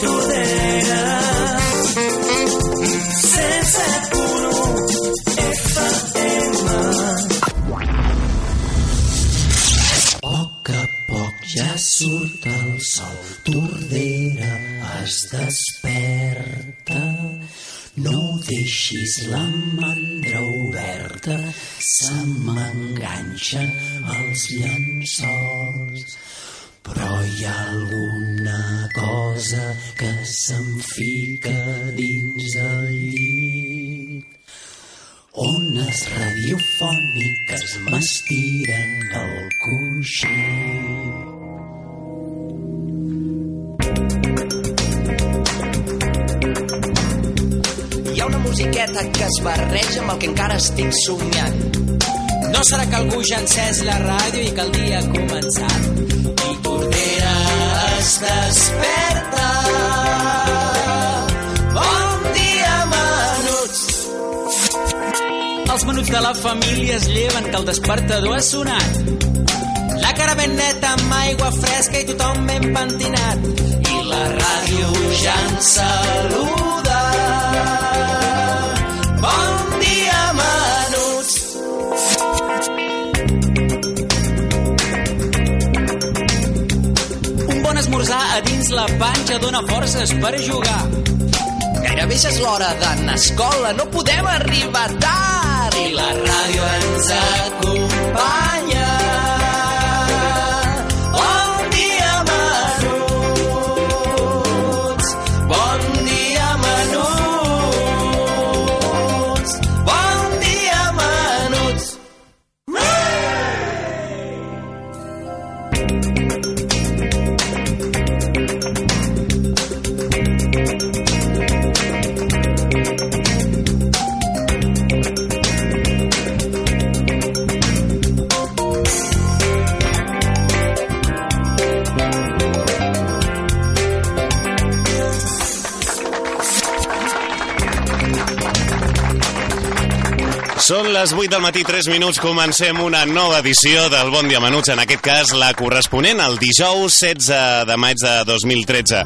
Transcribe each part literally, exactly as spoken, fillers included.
Tordera cent set punt u F M. Poc a poc ja surt el sol, Tordera es desperta. No deixis la mandra oberta, se m'enganxen els llençols. Però hi ha alguna cosa que se'm fica dins el llit. Ones radiofòniques m'estiren el coixí. Hi ha una musiqueta que es barreja amb el que encara estic somiant. No serà que algú ja ha encès la ràdio i que el dia ha començat. I Tordera es desperta. Bon dia, menuts. Els menuts de la família es lleven que el despertador ha sonat. La cara ben neta amb aigua fresca i tothom ben pentinat. I la ràdio ja ens saluda. Bon dia, menuts. Un bon esmorzar a dins la panxa dona forces per jugar. Gairebé ja és l'hora d'anar a escola, no podem arribar tard. I la ràdio ens acompanya. Bon dia, menuts. Bon dia, menuts. Bon dia, menuts. Són les vuit del matí, tres minuts, comencem una nova edició del Bon Dia Menuts, en aquest cas la corresponent al dijous setze de maig de dos mil tretze.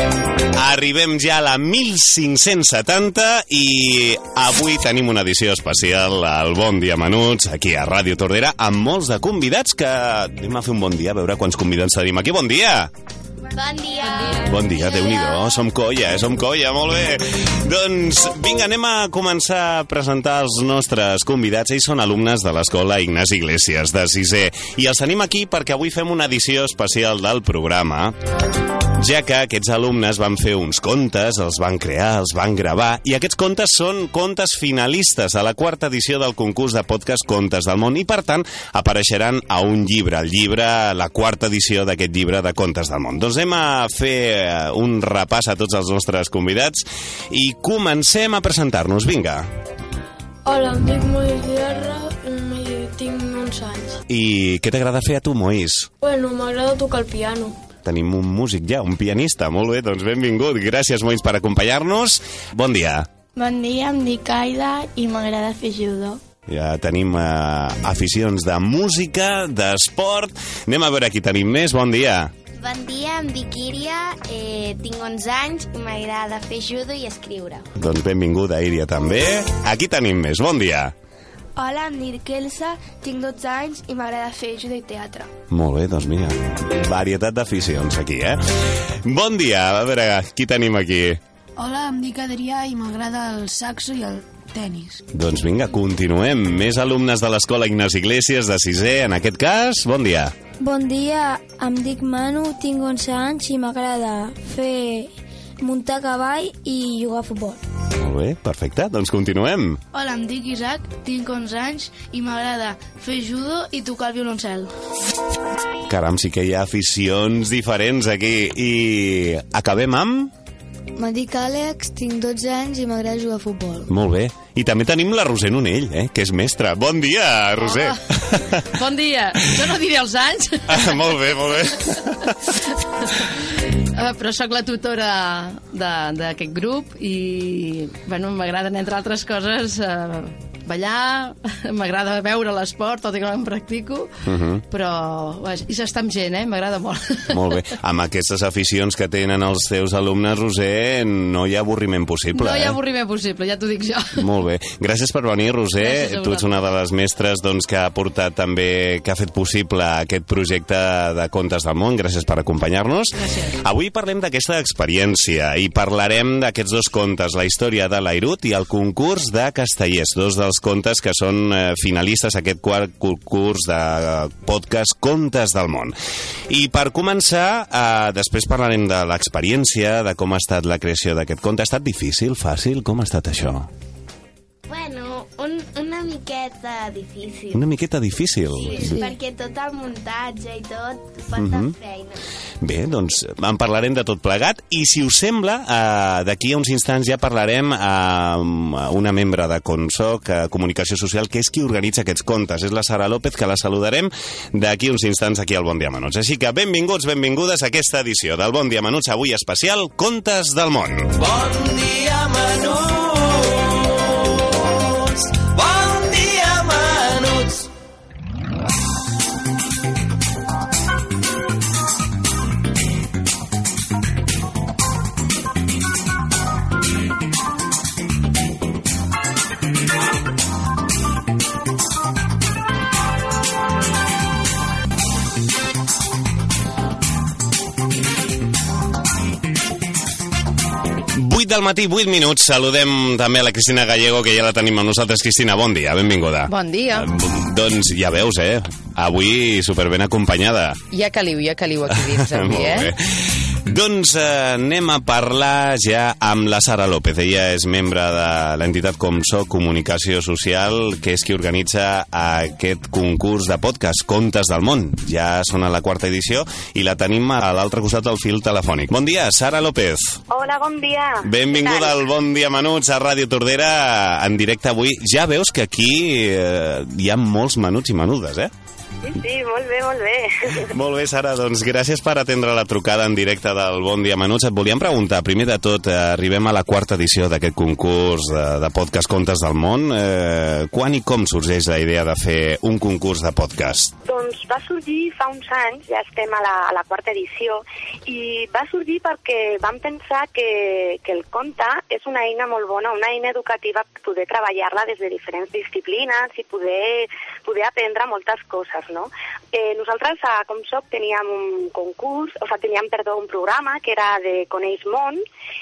Arribem ja a la mil cinc-cents setanta i avui tenim una edició especial al Bon Dia Menuts, aquí a Ràdio Tordera, amb molts de convidats que anem a fer un bon dia, a veure quants convidats tenim aquí. Bon dia! Bon dia. Bon dia, Déu-n'hi-do, som colla, eh? Som colla, molt bé. Doncs vinga, anem a començar a presentar els nostres convidats. Ells són alumnes de l'Escola Ignasi Iglesias, de sisè. I els tenim aquí perquè avui fem una edició especial del programa, ja que aquests alumnes van fer uns contes, els van crear, els van gravar, i aquests contes són contes finalistes a la quarta edició del concurs de podcast Contes del Món, i per tant apareixeran a un llibre, el llibre, la quarta edició d'aquest llibre de Contes del Món. Doncs anem a fer un repàs a tots els nostres convidats i comencem a presentar-nos. Vinga. Hola, em dic Moïs Guerra i tinc uns anys. I què t'agrada fer a tu, Moïs? Bueno, m'agrada tocar el piano. Tenim un músic ja, un pianista. Molt bé, doncs benvingut. Gràcies, Moïs, per acompanyar-nos. Bon dia. Bon dia, em dic Aida i m'agrada fer judo. Ja tenim eh, aficions de música, d'esport. Anem a veure qui tenim més. Bon dia. Bon dia, em dic Íria, eh, tinc onze anys i m'agrada fer judo i escriure. Doncs benvinguda, Íria, també. Aquí tenim més. Bon dia. Hola, em dic Elsa, tinc dotze anys i m'agrada fer judo i teatre. Molt bé, doncs mira, varietat d'aficions aquí, eh? Bon dia, a veure, qui tenim aquí? Hola, em dic Adrià i m'agrada el saxo i el tenis. Doncs vinga, continuem. Més alumnes de l'Escola Ignasi Iglesias, de sisè, en aquest cas. Bon dia. Bon dia, em dic Manu, tinc onze anys i m'agrada fer muntar a cavall i jugar a futbol. Molt bé, perfecte, doncs continuem. Hola, em dic Isaac, tinc onze anys i m'agrada fer judo i tocar el violoncel. Caram, sí que hi ha aficions diferents aquí. I acabem amb... Me dic Àlex, tinc dotze anys i m'agrada jugar a futbol. Molt bé. I també tenim la Roser Nonell, eh, que és mestra. Bon dia, Roser. Hola. Bon dia. Jo no diré els anys. Ah, molt bé, molt bé. Uh, però sóc la tutora d'aquest grup i bueno, m'agraden, entre altres coses, uh, ballar, m'agrada veure l'esport, tot i que no em practico, uh -huh. però vaja, i s'està amb gent, eh? M'agrada molt. Molt bé. Amb aquestes aficions que tenen els teus alumnes, Roser, no hi ha avorriment possible. No hi ha eh? avorriment possible, ja t'ho dic jo. Molt bé. Gràcies per venir, Roser. Tu ets una de les mestres doncs, que ha portat també, que ha fet possible aquest projecte de Contes del Món. Gràcies per acompanyar-nos. Gràcies. Avui parlem d'aquesta experiència i parlarem d'aquests dos contes, la història de l'Airut i el concurs de Castellers, dos dels contes que són eh, finalistes a aquest quart concurs de eh, podcast Contes del Món. I per començar, eh, després parlarem de l'experiència, de com ha estat la creació d'aquest conte. Ha estat difícil, fàcil? Com ha estat això? Bueno, un, una miqueta difícil. Una miqueta difícil. Sí, sí, perquè tot el muntatge i tot fa uh -huh. feina. Bé, doncs en parlarem de tot plegat i si us sembla, eh, d'aquí a uns instants ja parlarem amb eh, una membre de Consoc, eh, Comunicació Social, que és qui organitza aquests contes. És la Sara López, que la saludarem d'aquí uns instants aquí al Bon Dia Menuts. Així que benvinguts, benvingudes a aquesta edició del Bon Dia Menuts, avui especial Contes del Món. Bon dia, Menuts! Bon dia, Menuts! vuit del matí, vuit minuts. Saludem també a la Cristina Gallego, que ja la tenim amb nosaltres. Cristina, bon dia, benvinguda. Bon dia. Eh, doncs ja veus, eh? Avui superben acompanyada. Ja caliu, ja caliu aquí dins avui, eh? Doncs eh, anem a parlar ja amb la Sara López. Ella és membre de l'entitat Comsoc Comunicació Social, que és qui organitza aquest concurs de podcast Contes del Món. Ja són a la quarta edició i la tenim a l'altre costat del fil telefònic. Bon dia, Sara López. Hola, bon dia. Benvinguda al Bon Dia Menuts a Ràdio Tordera en directe avui. Ja veus que aquí eh, hi ha molts menuts i menudes, eh? Sí, sí, molt bé, molt bé. Molt bé, Sara, doncs gràcies per atendre la trucada en directe del Bon Dia Menuts. Et volíem preguntar, primer de tot, eh, arribem a la quarta edició d'aquest concurs de, de podcast Contes del Món. Eh, quan i com sorgeix la idea de fer un concurs de podcast? Doncs va sorgir fa uns anys, ja estem a la, a la quarta edició, i va sorgir perquè vam pensar que, que el conte és una eina molt bona, una eina educativa per poder treballar-la des de diferents disciplines i poder, poder aprendre moltes coses, no? Eh, nosaltres a Comsoc teníem un concurs, o sigui, teníem, perdó, un programa que era de Coneix Món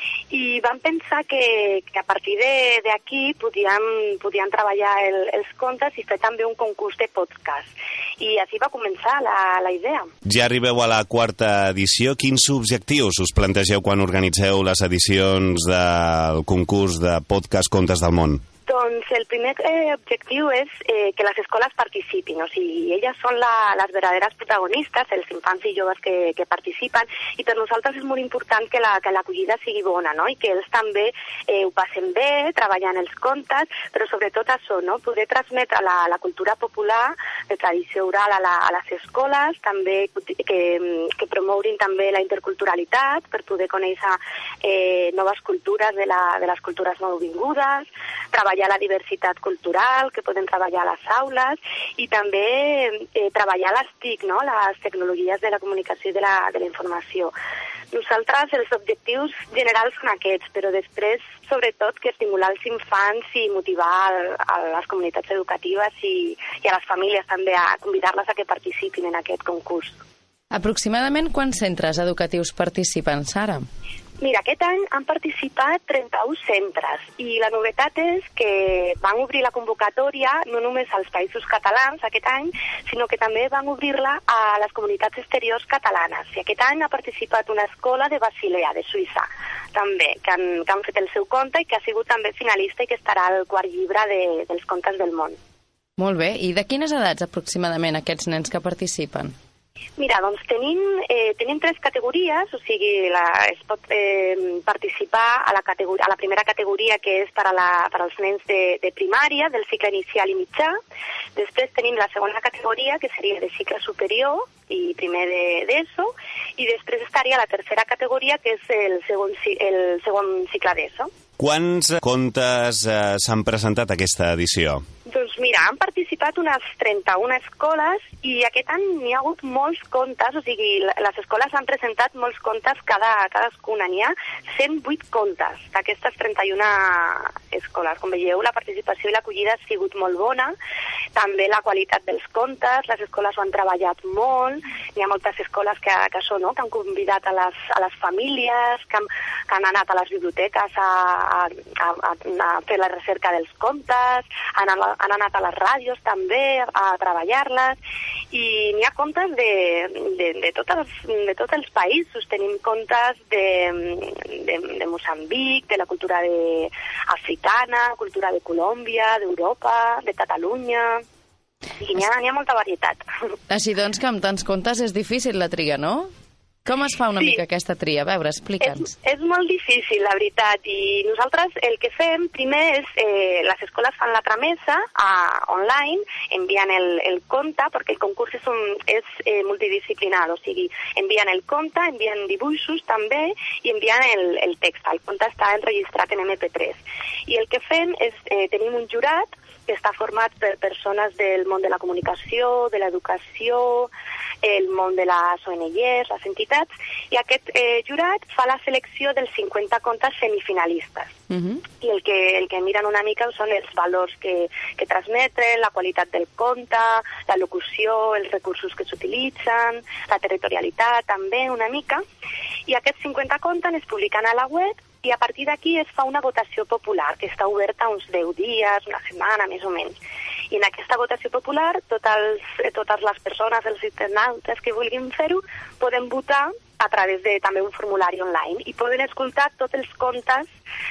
i vam pensar que, que a partir d'aquí podíem, podíem treballar el, els contes i fer també un concurs de podcast. I així va començar la, la idea. Ja arribeu a la quarta edició. Quins objectius us plantegeu quan organitzeu les edicions del concurs de podcast Contes del Món? Doncs el primer eh, objectiu és eh, que les escoles participin, o sigui, elles són la, les verdaderes protagonistes, els infants i joves que, que participen, i per nosaltres és molt important que la, que l'acollida sigui bona, no? I que ells també eh, ho passen bé, treballant els contes, però sobretot això, no? Poder transmetre la, la cultura popular, de tradició oral a, la, a les escoles, també que, que promourin també la interculturalitat per poder conèixer eh, noves cultures de, la, de les cultures nouvingudes, treballar la diversitat cultural, que poden treballar a les aules, i també eh, treballar les T I C, no? Les tecnologies de la comunicació i de la, de la informació. Nosaltres els objectius generals són aquests, però després, sobretot, que estimular els infants i motivar a les comunitats educatives i, i a les famílies també a convidar-les a que participin en aquest concurs. Aproximadament quants centres educatius participen, Sara? Mira, aquest any han participat trenta-un centres i la novetat és que van obrir la convocatòria no només als països catalans aquest any, sinó que també van obrir-la a les comunitats exteriors catalanes. I aquest any ha participat una escola de Basilea, de Suïssa, també, que han, que han fet el seu conte i que ha sigut també finalista i que estarà al quart llibre de, dels contes del món. Molt bé. I de quines edats aproximadament aquests nens que participen? Mira, doncs tenim, eh, tenim tres categories, o sigui, la, es pot eh, participar a la, categoria, a la primera categoria, que és per, a la, per als nens de, de primària, del cicle inicial i mitjà. Després tenim la segona categoria, que seria de cicle superior i primer d'ESO, i després estaria la tercera categoria, que és el segon, el segon cicle d'ESO. Quants contes eh, s'han presentat aquesta edició? Doncs mira, han participat unes trenta-una escoles i aquest any n'hi ha hagut molts contes, o sigui, les escoles han presentat molts contes cada, cadascuna. N'hi ha cent vuit contes d'aquestes trenta-una escoles. Com veieu, la participació i l'acollida ha sigut molt bona, també la qualitat dels contes, les escoles ho han treballat molt, hi ha moltes escoles que, que, són, no? que han convidat a les, a les famílies, que han, que han anat a les biblioteques a, a, a, a fer la recerca dels contes, han anat han anat a les ràdios també a treballar-les i n'hi ha contes de, de, de, tots els, de tots els països. Tenim contes de, de, de Moçambic, de la cultura de, africana, cultura de Colòmbia, d'Europa, de Catalunya... I n'hi ha, n'hi ha molta varietat. Així doncs que amb tants contes és difícil la tria, no? Com es fa una sí. mica aquesta tria? A veure, explica'ns. És, és molt difícil, la veritat, i nosaltres el que fem primer és, eh, les escoles fan la tramesa uh, online, envien el, el conte, perquè el concurs és, un, és eh, multidisciplinar, o sigui, envien el conte, envien dibuixos també, i envien el, el text. El conte està enregistrat en eme pe tres. I el que fem és, eh, tenim un jurat que està format per persones del món de la comunicació, de l'educació, el món de les o ene ges, les entitats, i aquest eh, jurat fa la selecció dels cinquanta contes semifinalistes. Uh-huh. I el que, el que miren una mica són els valors que, que transmeten, la qualitat del conte, la locució, els recursos que s'utilitzen, la territorialitat també una mica, i aquests cinquanta contes es publiquen a la web i a partir d'aquí es fa una votació popular que està oberta uns deu dies, una setmana més o menys. I en aquesta votació popular tots, totes les persones, els internautes que vulguin fer-ho, poden votar a través de també un formulari online i poden escoltar tots els contes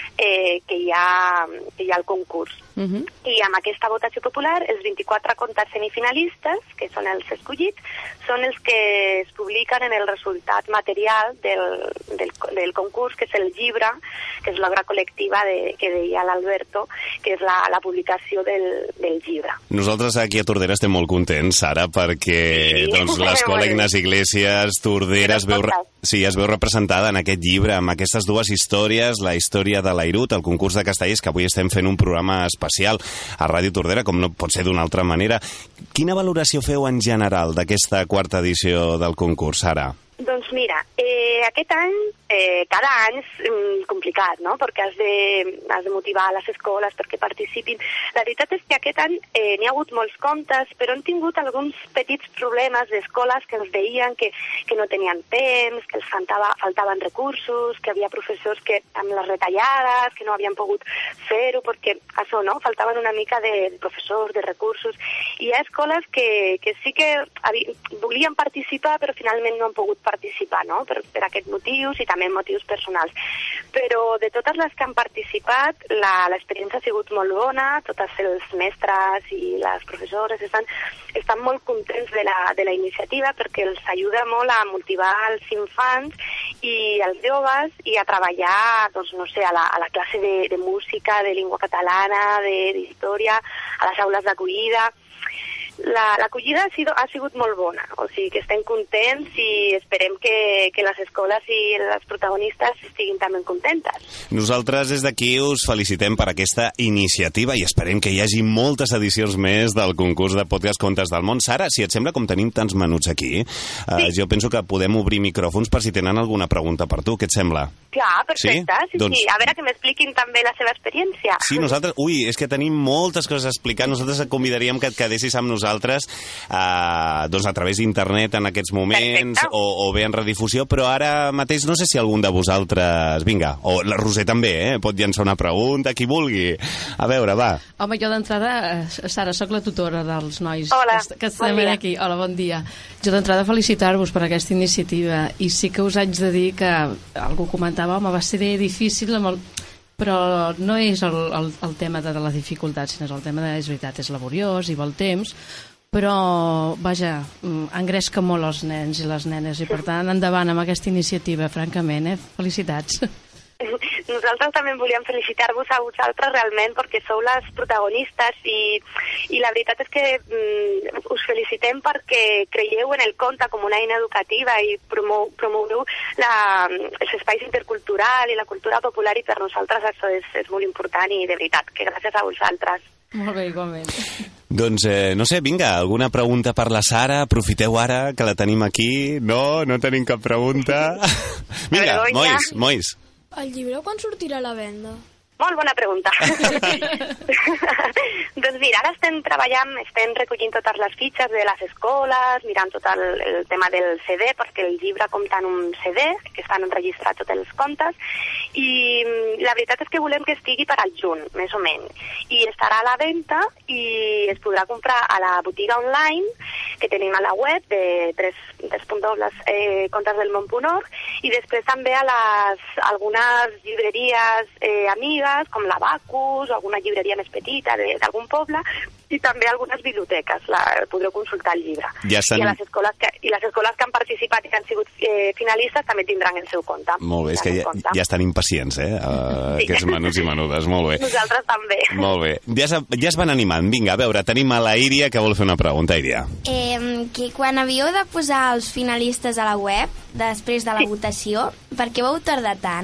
eh, que, hi ha, que hi ha al concurs. Uh-huh. I amb aquesta votació popular, els vint-i-quatre contes semifinalistes, que són els escollits, són els que es publiquen en el resultat material del, del, del concurs, que és el llibre, que és l'obra col·lectiva de, que deia l'Alberto, que és la, la publicació del, del llibre. Nosaltres aquí a Tordera estem molt contents, Sara, perquè sí. doncs, l'Escola Ignasi Iglesias Tordera es veu, sí, es veu representada en aquest llibre, amb aquestes dues històries, la història de l'Airut, el concurs de castellers, que avui estem fent un programa especial a Ràdio Tordera, com no pot ser d'una altra manera. Quina valoració feu en general d'aquesta quarta edició del concurs, Sara? Doncs mira, eh, aquest any, eh, cada any és mm, complicat, no?, perquè has de, has de motivar les escoles perquè participin. La veritat és que aquest any eh, n'hi ha hagut molts contes, però hem tingut alguns petits problemes d'escoles que ens deien que, que no tenien temps, que els faltava, faltaven recursos, que havia professors que amb les retallades, que no havien pogut fer-ho, perquè això, no?, faltaven una mica de, de professors, de recursos. I hi ha escoles que, que sí que havi, volien participar, però finalment no han pogut participar participar, no?, per, per aquests motius i també motius personals. Però de totes les que han participat, l'experiència ha sigut molt bona, tots els mestres i les professores estan, estan molt contents de la, de la iniciativa perquè els ajuda molt a motivar els infants i els joves i a treballar, doncs, no sé, a la, a la classe de, de música, de llengua catalana, d'història, a les aules d'acollida. L'acollida ha, sido, ha sigut molt bona, o sigui que estem contents i esperem que, que les escoles i les protagonistes estiguin també contentes. Nosaltres des d'aquí us felicitem per aquesta iniciativa i esperem que hi hagi moltes edicions més del concurs de podcast Contes del Món. Sara, si et sembla, com tenim tants menuts aquí, sí. eh, jo penso que podem obrir micròfons per si tenen alguna pregunta per tu. Què et sembla? Clar, perfecte. Sí, sí, doncs... sí. A veure que m'expliquin també la seva experiència. Sí, nosaltres... Ui, és que tenim moltes coses a explicar. Nosaltres et convidaríem que et quedessis amb nosaltres eh, doncs a través d'internet en aquests moments o, o bé en redifusió, però ara mateix no sé si algun de vosaltres... Vinga, o la Roser també, eh? Pot llançar una pregunta, qui vulgui. A veure, va. Home, jo d'entrada, Sara, sóc la tutora dels nois Hola, que, que estem bon aquí. Hola, bon dia. Jo d'entrada felicitar-vos per aquesta iniciativa i sí que us haig de dir que algú comentava, home, va ser difícil amb el... però no és el, el, el tema de la dificultat, sinó és el tema de, és veritat, és laboriós i vol temps, però, vaja, engresca molt els nens i les nenes i, per tant, endavant amb aquesta iniciativa, francament, eh? Felicitats. nosaltres també volíem felicitar-vos a vosaltres realment perquè sou les protagonistes i, i la veritat és que mm, us felicitem perquè creieu en el conte com una eina educativa i promou, promoureu la, els espais interculturals i la cultura popular i per nosaltres això és, és molt important i de veritat, que gràcies a vosaltres. Molt bé, igualment. Doncs, eh, no sé, vinga, alguna pregunta per la Sara? Aprofiteu ara que la tenim aquí. No, no tenim cap pregunta. Vinga, Mois, Mois. El llibre quan sortirà a la venda? Molt bona pregunta. Doncs mira, ara estem treballant, estem recollint totes les fitxes de les escoles, mirant tot el, el tema del C D, perquè el llibre compta en un C D, que estan enregistrats tots els contes, i la veritat és que volem que estigui per al juny, més o menys. I estarà a la venda i es podrà comprar a la botiga online que tenim a la web de tres dobles eh, contesdelmón punt org i després també a les algunes llibreries eh, amigues, com la Bacus, o alguna llibreria més petita d'algun poble, i també algunes biblioteques, la, podreu consultar el llibre. Ja estan... I, les escoles que, I les escoles que han participat i que han sigut eh, finalistes també tindran el seu compte. Molt bé, és que ja, ja estan impacients, eh? Uh, sí. Aquests menuts i menudes, molt bé. Nosaltres també. Molt bé. Ja es, ja es van animant. Vinga, a veure, tenim a la Iria que vol fer una pregunta, Iria. Eh, que quan havíeu de posar els finalistes a la web, després de la sí. votació, per què vau tardar tant?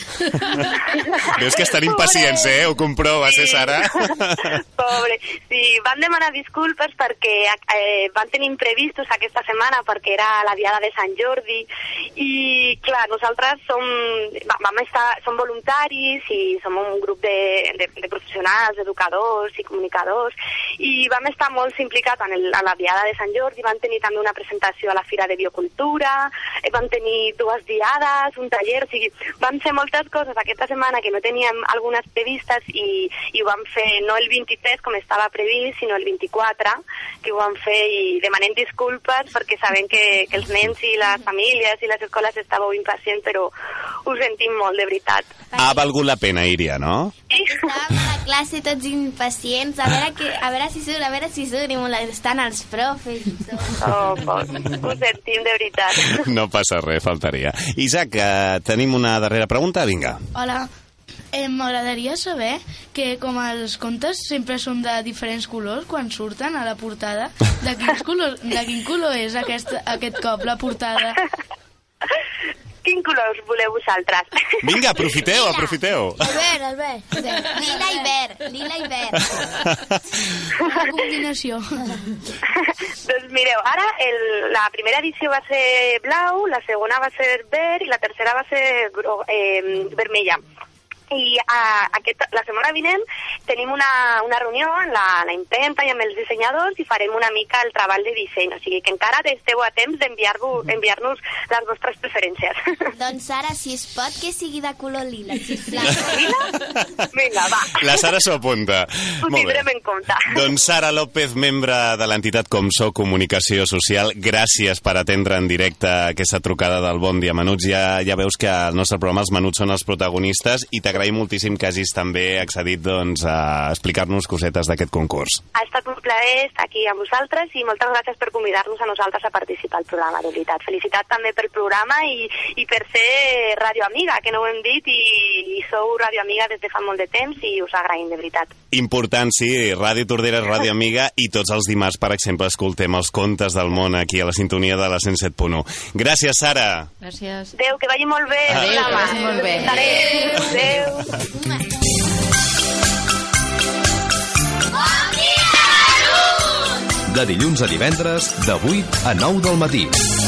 Veus que estan impacients, eh? Ho comproves, sí. eh, Sara? Pobre. Sí, van demanar disculpes perquè eh, van tenir imprevistos aquesta setmana perquè era la diada de Sant Jordi i, clar, nosaltres som, vam estar, som voluntaris i som un grup de, de, de professionals, educadors i comunicadors i vam estar molt implicats en el, a la diada de Sant Jordi, van tenir també una presentació a la Fira de Biocultura, eh, vam tenir dues diades, un taller, o sigui, van fer moltes coses aquesta setmana que no teníem algunes previstes i, i ho vam fer no el vint-i-tres com estava previst, sinó el vint-i-quatre, que ho vam fer i demanem disculpes perquè sabem que, que els nens i les famílies i les escoles estàveu impacients, però ho sentim molt, de veritat. Ha valgut la pena, Iria, no? Estàvem a la classe tots impacients, a veure, que, a veure si surt, a veure si surt, i molestant els profes i tot. Oh, pues, ho sentim, de veritat. No passa res, faltaria. Isaac, eh, tenim una darrera pregunta? Vinga. Hola. Eh, M'agradaria saber que com els contes sempre són de diferents colors quan surten a la portada, de, quins colors, de quin color és aquest, aquest cop la portada? Quin colors voleu vosaltres? Vinga, aprofiteu, lila. aprofiteu. El verd, el verd. Lila i verd, lila i verd. Una combinació. Doncs mireu, ara el, la primera edició va ser blau, la segona va ser verd i la tercera va ser eh, vermella. I uh, aquest, la setmana vinent tenim una, una reunió en la, la impremta i amb els dissenyadors i farem una mica el treball de disseny, o sigui que encara esteu a temps d'enviar-nos enviar-nos les vostres preferències. Doncs Sara, si es pot, que sigui de color lila, sisplau. Lila? Vinga, va. La Sara s'ho apunta. Ho tindrem en compte. Doncs Sara López, membre de l'entitat Comsó Comunicació Social, gràcies per atendre en directe aquesta trucada del Bon Dia Menuts. Ja, ja veus que al nostre programa els menuts són els protagonistes i t'agraïm moltíssim que hagis també accedit doncs, a explicar-nos cosetes d'aquest concurs. Ha estat un plaer estar aquí amb vosaltres i moltes gràcies per convidar-nos a nosaltres a participar al programa, de veritat. Felicitat també pel programa i, i per ser Ràdio Amiga, que no ho hem dit, i, i sou Ràdio Amiga des de fa molt de temps i us agraïm, de veritat. Important, sí, Ràdio Tordera és Ràdio Amiga i tots els dimarts, per exemple, escoltem els contes del món aquí a la sintonia de la cent set punt u. Gràcies, Sara. Gràcies. Adéu, que vagi molt bé. Adéu, que vagi molt bé. Adéu. Adéu. De dilluns a divendres, de vuit a nou del matí.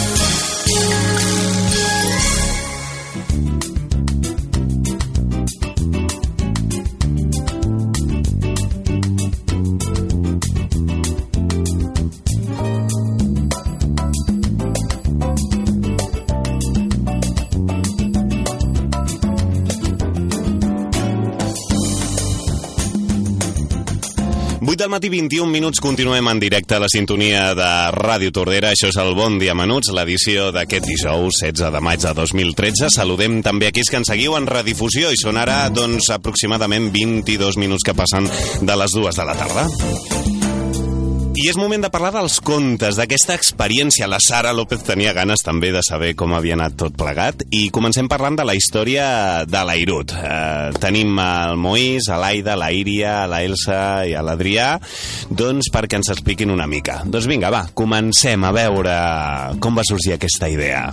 vuit del matí, vint-i-un minuts, continuem en directe a la sintonia de Ràdio Tordera. Això és el Bon Dia Menuts, l'edició d'aquest dijous, setze de maig de dos mil tretze. Saludem també aquells que ens seguiu en redifusió i són ara, doncs, aproximadament vint-i-dos minuts que passen de les dues de la tarda. I és moment de parlar dels contes, d'aquesta experiència. La Sara López tenia ganes també de saber com havia anat tot plegat. I comencem parlant de la història de l'Airut. Eh, tenim el Moís, a l'Aida, la Íria, a la Elsa i a l'Adrià, doncs perquè ens expliquin una mica. Doncs vinga, va, comencem a veure com va sorgir aquesta idea.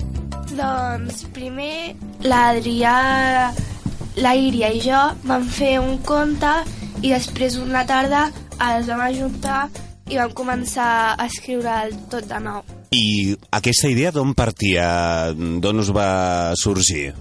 Doncs primer l'Adrià, la Íria i jo vam fer un conte i després una tarda els vam ajuntar i vam començar a escriure'l tot de nou. I aquesta idea d'on partia? D'on us va sorgir?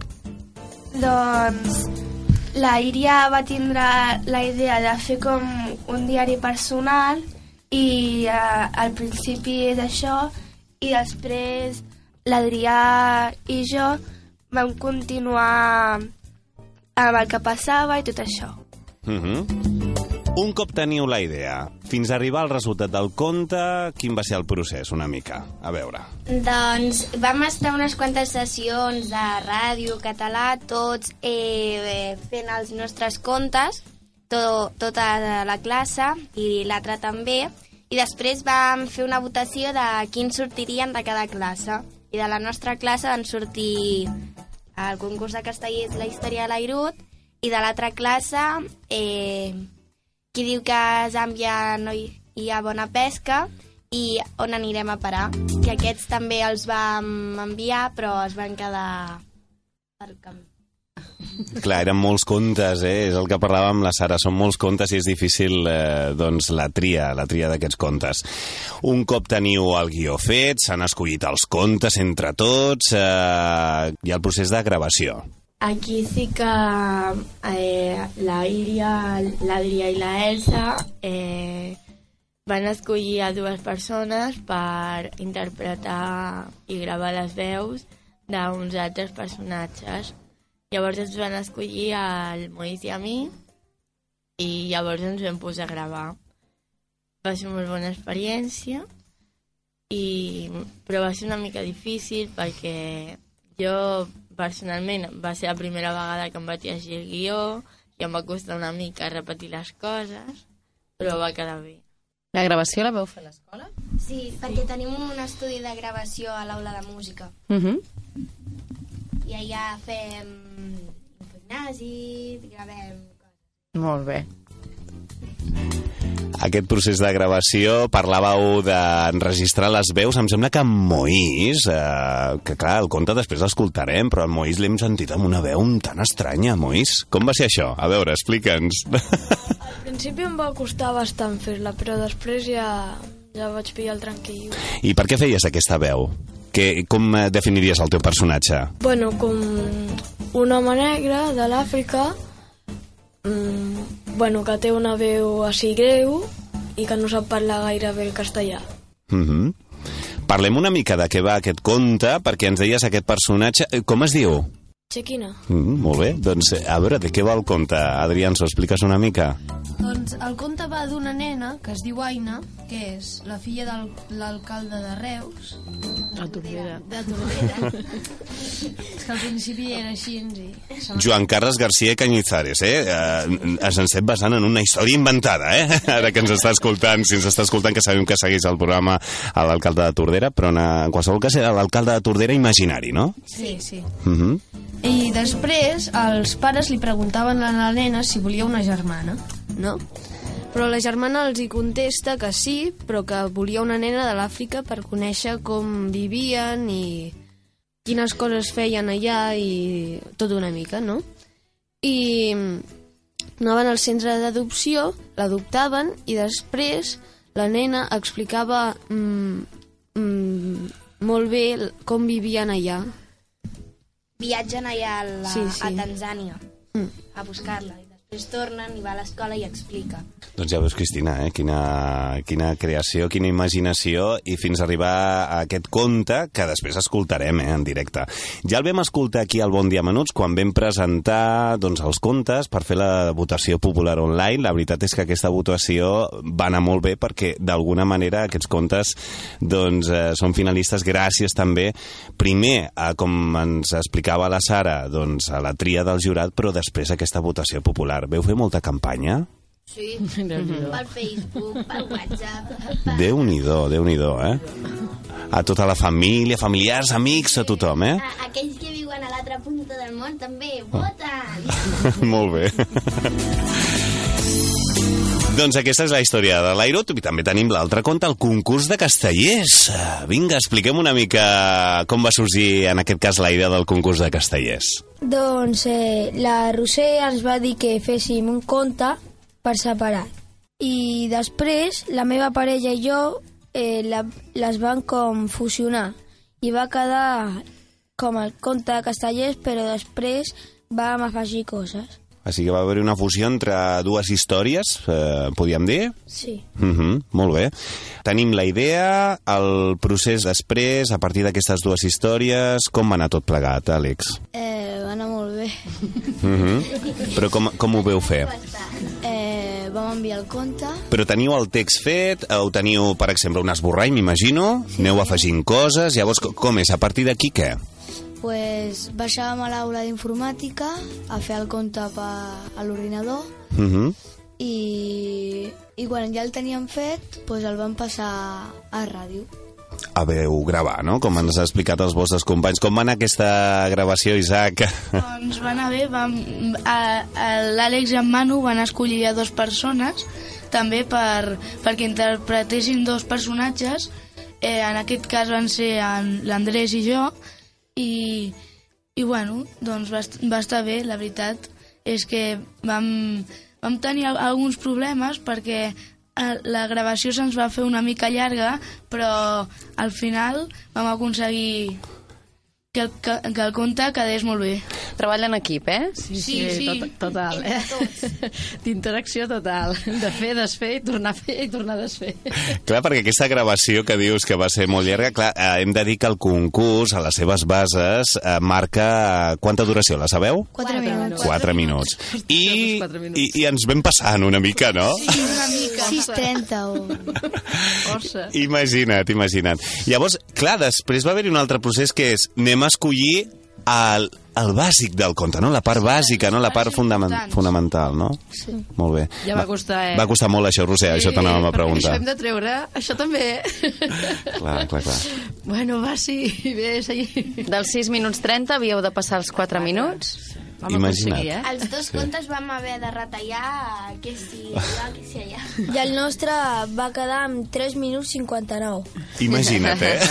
Doncs la Íria va tindre la idea de fer com un diari personal i eh, al principi és això i després l'Adrià i jo vam continuar amb el que passava i tot això. Mhm. Un cop teniu la idea, fins a arribar al resultat del conte, quin va ser el procés, una mica? A veure. Doncs vam estar unes quantes sessions de ràdio català, tots eh, fent els nostres contes, to, tota la classe i l'altra també, i després vam fer una votació de quins sortirien de cada classe. I de la nostra classe van sortir el concurs de castellers, la història de l'Airut, i de l'altra classe... Eh, qui diu que a Zàmbia no hi, hi ha bona pesca i on anirem a parar. Que aquests també els vam enviar, però es van quedar per camí. Clar, eren molts contes, eh? És el que parlàvem amb la Sara, són molts contes i és difícil eh, doncs, la tria, la tria d'aquests contes. Un cop teniu el guió fet, s'han escollit els contes entre tots, eh, hi ha el procés de gravació. Aquí sí que eh, la Íria, l'Adrià i la Elsa eh, van escollir a dues persones per interpretar i gravar les veus d'uns altres personatges. Llavors ens van escollir al Moís i a mi i llavors ens vam posar a gravar. Va ser una molt bona experiència, i, però va ser una mica difícil perquè jo... Personalment, va ser la primera vegada que em vaig llegir el guió i em va costar una mica repetir les coses, però va quedar bé. La gravació la vau fer a l'escola? Sí, perquè tenim un estudi de gravació a l'aula de música. Uh -huh. I allà fem Ignasi, gravem coses. Molt bé. Aquest procés de gravació, parlàveu d'enregistrar les veus, em sembla que en Moís, eh, que clar, el conte després l'escoltarem, però en Moís l'hem sentit amb una veu tan estranya, Moís. Com va ser això? A veure, explica'ns. Al principi em va costar bastant fer-la, però després ja, ja vaig pillar el tranquil. I per què feies aquesta veu? Que, com definiries el teu personatge? Bueno, com un home negre de l'Àfrica, mm, bueno, que té una veu així greu i que no sap parlar gaire bé el castellà. Mm-hmm. Parlem una mica de què va aquest conte, perquè ens deies aquest personatge... Com es diu? Chequina. Mm, molt bé, doncs a veure, de què va el conte? Adrià, ens ho expliques una mica? Doncs el conte va d'una nena que es diu Aina, que és la filla de l'alcalde de Reus. De Tordera. De Tordera. És que al principi era així. I... Joan Carles García Cañizares, eh? eh ens estem basant en una història inventada, eh? Ara que ens està escoltant, si ens està escoltant, que sabem que segueix el programa a l'alcalde de Tordera, però en qualsevol cas era l'alcalde de Tordera imaginari, no? Sí, sí. Uh-huh. I després els pares li preguntaven a la nena si volia una germana, no? Però la germana els hi contesta que sí, però que volia una nena de l'Àfrica per conèixer com vivien i quines coses feien allà i tot una mica, no? I anaven al centre d'adopció, l'adoptaven i després la nena explicava mm, mm, molt bé com vivien allà. Viatgen allà a, la, sí, sí. a Tanzània mm. a buscar-la i després tornen i va a l'escola i explica. Doncs ja veus, Cristina, eh? quina, quina creació, quina imaginació, i fins a arribar a aquest conte que després escoltarem eh, en directe. Ja el vam escoltar aquí al Bon Dia Menuts quan vam presentar doncs, els contes per fer la votació popular online. La veritat és que aquesta votació va anar molt bé perquè d'alguna manera aquests contes doncs, eh, són finalistes gràcies també primer a, com ens explicava la Sara, doncs, a la tria del jurat, però després a aquesta votació popular. Veu fer molta campanya? Sí, pel Facebook, pel WhatsApp. Per... Déu-n'hi-do, Déu-n'hi-do, eh? A tota la família, familiars, amics, a tothom, eh? A aquells que viuen a l'altra punta del món també, voten! Molt bé. Doncs aquesta és la història de l'Airo, i també tenim l'altre conte, el concurs de castellers. Vinga, expliquem una mica com va sorgir, en aquest cas, la idea del concurs de castellers. Doncs eh, la Roser ens va dir que féssim un conte per separat. I després la meva parella i jo eh, la, les van com fusionar. I va quedar com el conte de castellers, però després vam afegir coses. Així que va haver una fusió entre dues històries, eh, podríem dir? Sí. Uh-huh, molt bé. Tenim la idea, el procés després, a partir d'aquestes dues històries, com va anar tot plegat, Àlex? Eh, va anar molt bé. Uh-huh. Però com, com ho veu fer? Eh, vam enviar el conte. Però teniu el text fet, o teniu, per exemple, un esborrany, m'imagino, sí. Aneu afegint coses, llavors com és? A partir d'aquí què? Pues baixàvem a l'aula d'informàtica a fer el compte per a l'ordinador uh-huh. i, i quan ja el teníem fet pues el vam passar a ràdio. A veu gravar, no? Com ens ha explicat els vostres companys. Com va anar aquesta gravació, Isaac? Doncs va anar bé. Vam, a, a l'Àlex i en Manu van escollir a dues persones també per, perquè interpretessin dos personatges. Eh, en aquest cas van ser l'Andrés i jo. I, i bueno, doncs va, va estar bé, la veritat és que vam, vam tenir alguns problemes perquè la gravació se'ns va fer una mica llarga, però al final vam aconseguir que el, que, que el conte quedés molt bé. Treballa en equip, eh? Sí, sí, sí. Tot, total, eh? D'interacció total. De fer, desfer, i tornar a fer i tornar a desfer. Clar, perquè aquesta gravació que dius que va ser molt llarga, clar, eh, hem de dir que el concurs, a les seves bases, eh, marca... Quanta duració, la sabeu? Quatre minuts. Quatre minuts. I, i, i ens vam passant una mica, no? Sí, una mica. sis trenta o... Força. Imagina't, imagina't. Llavors, clar, després va haver-hi un altre procés que és anem a escollir el, el bàsic del conte, no? La part bàsica, no? La part fundament, fonamental, no? Sí. Molt bé. Ja va costar, eh? Va costar molt això, Roser, sí, això t'anàvem a preguntar. Això hem de treure, això també. Clar, clar, clar. Bueno, va, sí, bé, seguim. Dels sis minuts trenta havíeu de passar els quatre minuts? Vam Imagina't. eh? Els dos sí. contes vam haver de retallar que si allà, que si allà. I el nostre va quedar amb tres minuts cinquanta-nou. Imagina't, eh?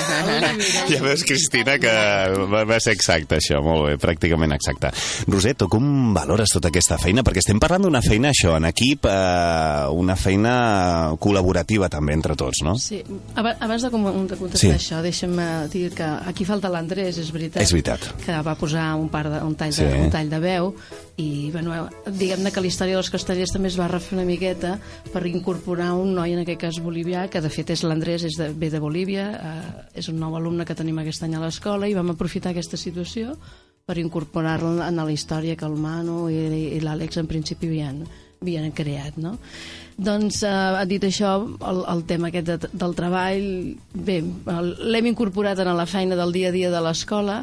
Ja veus, Cristina, que va, va ser exacte això, molt bé, pràcticament exacte. Roser, tu com valores tota aquesta feina? Perquè estem parlant d'una feina, això, en equip, eh, una feina col·laborativa també entre tots, no? Sí, abans de, de contestar sí. això, deixa'm dir que aquí falta l'Andrés, és veritat. És veritat. Que va posar un, part de, un, tall, de, sí. un tall de veu i bueno, diguem-ne que la història dels castellers també es va refer una miqueta per incorporar un noi, en aquest cas bolivià, que de fet és l'Andrés, és de, ve de Bolívia, eh, és un nou alumne que tenim aquest any a l'escola i vam aprofitar aquesta situació per incorporar-lo en la història que el Manu i, i l'Àlex en principi havien, havien creat, no? Doncs, eh, dit això, el, el tema aquest de, del treball, bé, l'hem incorporat en la feina del dia a dia de l'escola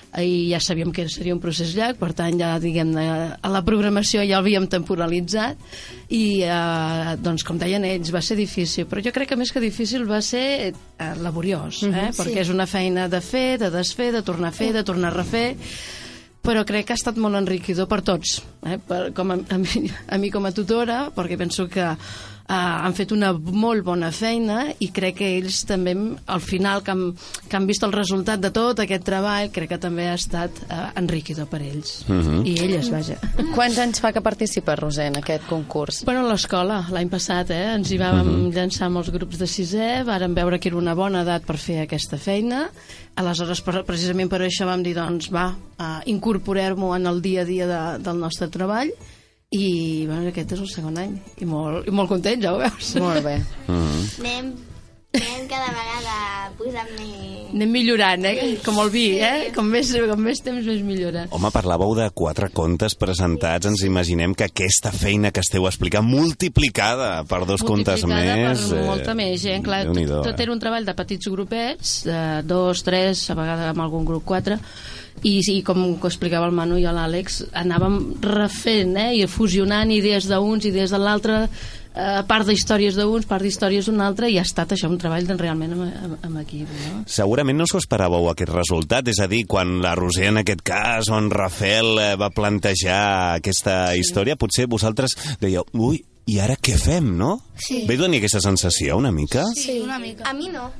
i ja sabíem que seria un procés llarg, per tant ja, diguem-ne, a la programació ja l'havíem temporalitzat i, eh, doncs, com deien ells, va ser difícil, però jo crec que més que difícil va ser eh, laboriós, eh? Mm-hmm, perquè sí. És una feina de fer, de desfer, de tornar a fer, de tornar a refer, però crec que ha estat molt enriquidor per tots, eh? per, com a, a, mi, a mi com a tutora, perquè penso que uh, han fet una molt bona feina i crec que ells també, al final, que han, que han vist el resultat de tot aquest treball, crec que també ha estat uh, enriquidor per ells. Mm-hmm. I elles, vaja. Quants anys fa que participa, Roser, en aquest concurs? Bueno, a l'escola, l'any passat, eh? Ens hi vam mm-hmm. llançar amb els grups de sisè, vàrem veure que era una bona edat per fer aquesta feina. Aleshores, precisament per això vam dir, doncs, va, uh, incorporem-ho en el dia a dia de, del nostre treball i, bueno, aquest és el segon any i molt, i molt content, ja ho veus. Molt bé. Mm-hmm. Anem, anem cada vegada posant més... Anem millorant, eh? Com el vi, eh? Com més, com més temps, més millora. Home, parlàveu de quatre contes presentats, ens imaginem que aquesta feina que esteu explicant multiplicada per dos contes més... Per molta més gent, clar, tot, tot era un treball de petits grupets, de dos, tres, a vegades amb algun grup quatre, i, i com ho explicava el Manu i l'Àlex, anàvem refent, eh, i fusionant idees d'uns, idees de l'altre, a part d'històries d'uns, part d'històries d'un altre, i ha estat això un treball realment amb, amb, amb equip, no? Segurament no us esperàveu aquest resultat, és a dir, quan la Roser en aquest cas o en Rafel eh, va plantejar aquesta sí. història, potser vosaltres dèieu, ui, i ara què fem, no? Sí. Veu tenir aquesta sensació una mica? Sí, una mica. A mi no.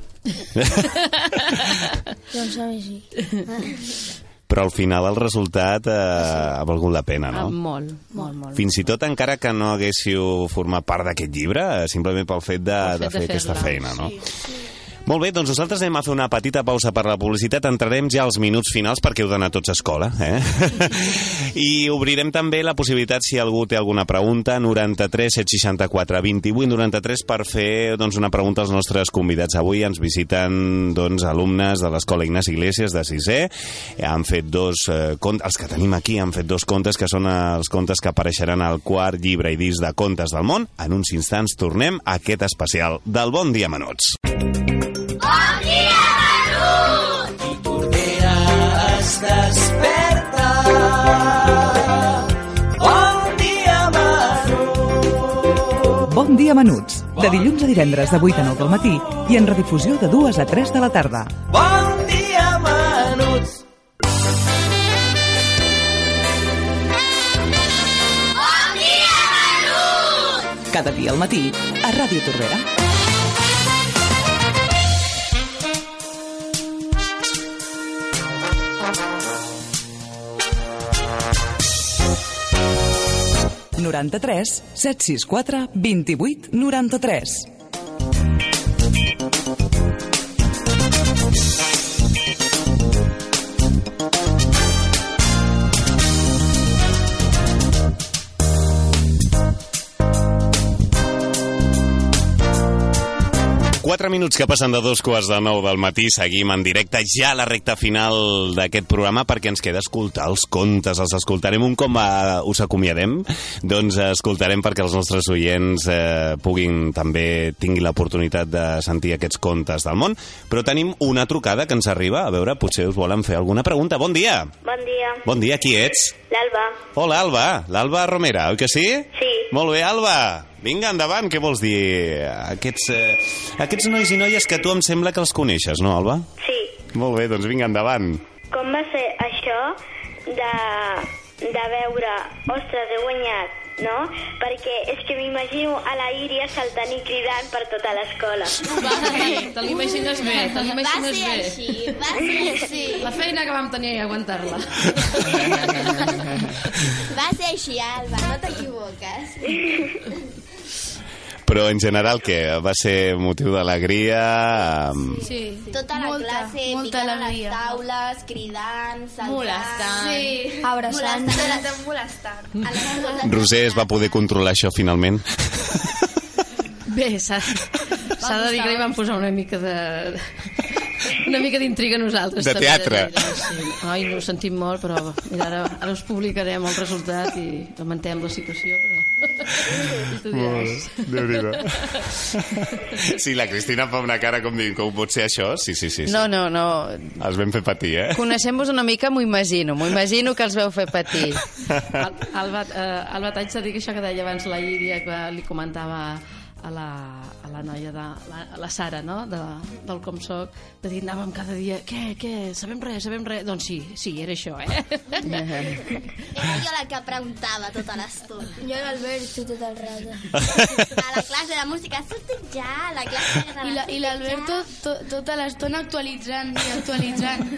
Doncs a mi sí. Però al final el resultat eh, ha valgut la pena, no? Ah, molt, molt, molt. Fins i tot encara que no haguéssiu format part d'aquest llibre, eh, simplement pel fet de, fet de fer de aquesta feina, no? Sí, sí. Molt bé, doncs nosaltres anem a fer una petita pausa per la publicitat. Entrarem ja als minuts finals perquè heu d'anar tots a escola, eh? I obrirem també la possibilitat, si algú té alguna pregunta, noranta-tres set seixanta-quatre vint-i-vuit noranta-tres, per fer doncs, una pregunta als nostres convidats. Avui ens visiten doncs, alumnes de l'Escola Ignasi Iglesias de sisè. Han fet dos eh, contes, els que tenim aquí han fet dos contes, que són els contes que apareixeran al quart llibre i disc de Contes del Món. En uns instants tornem a aquest especial del Bon Dia Menuts. Bon dia, Menut! I Tordera es desperta. Bon dia, Menut! Bon dia, Menuts. De dilluns a divendres de vuit a nou del matí i en redifusió de dues a tres de la tarda. Bon dia, Menuts! Bon dia, Menut! Cada dia al matí a Ràdio Tordera. noranta-tres set sis quatre vint-i-vuit noranta-tres. Quatre minuts que passen de dos quarts de nou del matí. Seguim en directe ja a la recta final d'aquest programa perquè ens queda escoltar els contes. Els escoltarem un com a, us acomiadem. Doncs escoltarem perquè els nostres oients eh, puguin també tinguin l'oportunitat de sentir aquests contes del món. Però tenim una trucada que ens arriba. A veure, potser us volen fer alguna pregunta. Bon dia. Bon dia. Bon dia, qui ets? L'Alba. Hola, Alba. L'Alba Romera, oi que sí? Sí. Molt bé, Alba. Vinga, endavant, què vols dir? Aquests, eh, aquests nois i noies que tu em sembla que els coneixes, no, Alba? Sí. Molt bé, doncs vinga, endavant. Com va ser això de, de veure, ostres, he guanyat, no? Perquè és que m'imagino a la Íria saltant i cridant per tota l'escola. Va bé, te l'imagines bé, te l'imagines bé. Va ser així, va ser així. La feina que vam tenir a aguantar-la. Va ser així, Alba, no t'equivoques. Però en general, què? Va ser motiu d'alegria? Sí, tota la molta, classe molta picant a les taules, cridant, saltant... Molestant. Sí, abraçant. Molestant. molestant. Roser es va poder controlar això finalment? Bé, s'ha de dir que li vam posar una mica de... Una mica d'intriga a nosaltres. De teatre. També, sí. Ai, no ho sentim molt, però mira, ara, ara us publicarem el resultat i lamentem la situació, però... Déu-n'hi-do. Sí, la Cristina fa una cara com dient, com pot ser això? Sí, sí, sí. sí. No, no, no. Els vam fer patir, eh? Coneixem-vos una mica, m'ho imagino. M'ho imagino que els veu fer patir. Alba, eh, Alba, t'haig de dir que això que deia abans la Íria, que li comentava a la, a la noia de la, la Sara, no? De, del Com Soc, de dir, anàvem cada dia, què, què, sabem res, sabem res? Doncs sí, sí, era això, eh? Era jo la que preguntava tota l'estona. Jo i l'Albert, tu tot el rato. A la classe de música, surten ja, a la classe de I, la, i l'Albert tot, tot, tota l'estona actualitzant i actualitzant.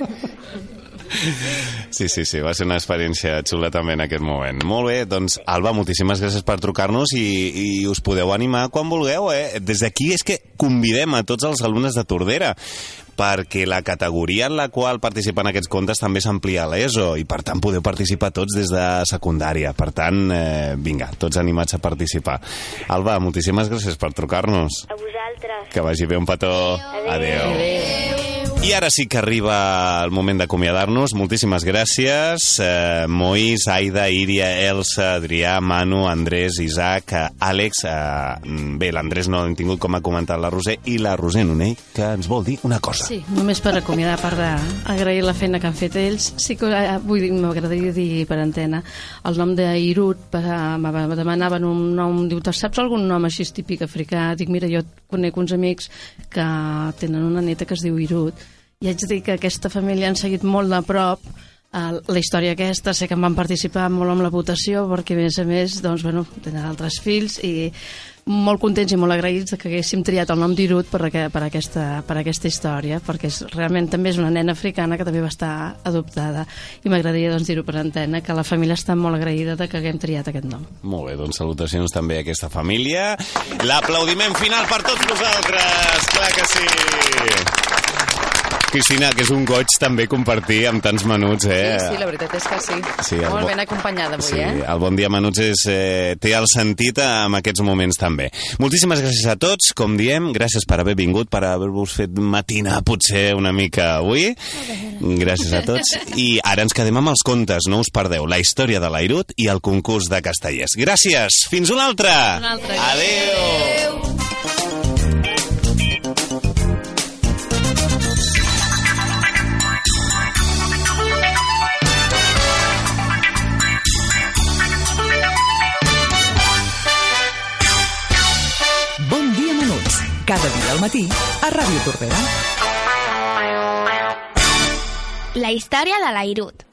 Sí, sí, sí, va ser una experiència xula també en aquest moment. Molt bé, doncs, Alba, moltíssimes gràcies per trucar-nos i, i us podeu animar quan vulgueu, eh? Des d'aquí és que convidem a tots els alumnes de Tordera perquè la categoria en la qual participen aquests contes també s'amplia a l'ESO i per tant podeu participar tots des de secundària. Per tant, eh, vinga, tots animats a participar. Alba, moltíssimes gràcies per trucar-nos. A vosaltres. Que vagi bé, un petó. Adéu. Adéu. Adéu. I ara sí que arriba el moment d'acomiadar-nos. Moltíssimes gràcies. Eh, Moís, Aida, Íria, Elsa, Adrià, Manu, Andrés, Isaac, eh, Àlex... Eh, bé, l'Andrés no l'hem tingut com ha comentat la Roser, i la Roser Nonell, que ens vol dir una cosa. Sí, només per acomiadar, per agrair la feina que han fet ells. Sí que eh, vull dir, m'agradaria dir per antena el nom d'Irut, me demanaven un nom, diu, saps algun nom així típic africà? Dic, mira, jo conec uns amics que tenen una neta que es diu Irut, i haig de dir que aquesta família han seguit molt de prop uh, la història aquesta. Sé que em van participar molt amb la votació perquè, a més a més, doncs, bueno, tenen altres fills, i molt contents i molt agraïts que haguéssim triat el nom d'Irut per, per, aquesta, per aquesta història, perquè és, realment també és una nena africana que també va estar adoptada, i m'agradaria, doncs, dir-ho per antena, que la família està molt agraïda de que haguem triat aquest nom. Molt bé, doncs salutacions també a aquesta família. L'aplaudiment final per tots vosaltres, clar que sí! Cristina, que és un goig també compartir amb tants menuts, eh? Sí, sí, la veritat és que sí. sí Molt bo... ben acompanyada avui, sí, eh? El Bon Dia Menuts és, eh, té el sentit en aquests moments també. Moltíssimes gràcies a tots, com diem, gràcies per haver vingut, per haver-vos fet matinar potser una mica avui. Gràcies a tots. I ara ens quedem amb els contes, no us perdeu, la història de l'Airut i el concurs de castellers. Gràcies, fins una altra! Una altra. Adéu! Adéu. Cada dia al matí a Ràdio Tordera. La història de l'Airut.